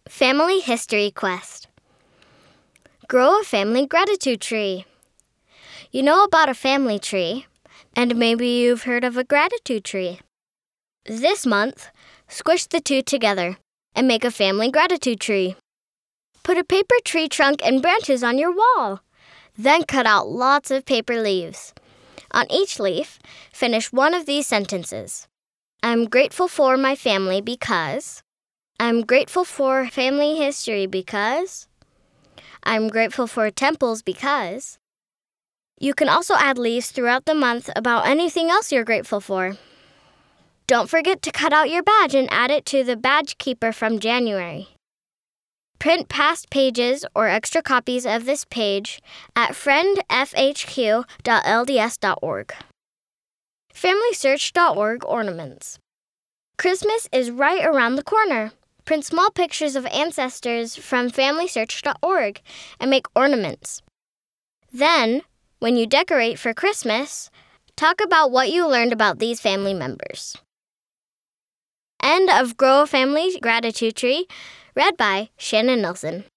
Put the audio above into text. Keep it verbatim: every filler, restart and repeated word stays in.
Family History Quest. Grow a family gratitude tree. You know about a family tree, and maybe you've heard of a gratitude tree. This month, squish the two together and make a family gratitude tree. Put a paper tree trunk and branches on your wall. Then cut out lots of paper leaves. On each leaf, finish one of these sentences. I'm grateful for my family because... I'm grateful for family history because... I'm grateful for temples because... You can also add leaves throughout the month about anything else you're grateful for. Don't forget to cut out your badge and add it to the badge keeper from January. Print past pages or extra copies of this page at friend f h q dot l d s dot org. family search dot org ornaments. Christmas is right around the corner. Print small pictures of ancestors from family search dot org and make ornaments. Then, when you decorate for Christmas, talk about what you learned about these family members. End of Grow a Family Gratitude Tree, read by Shannon Nelson.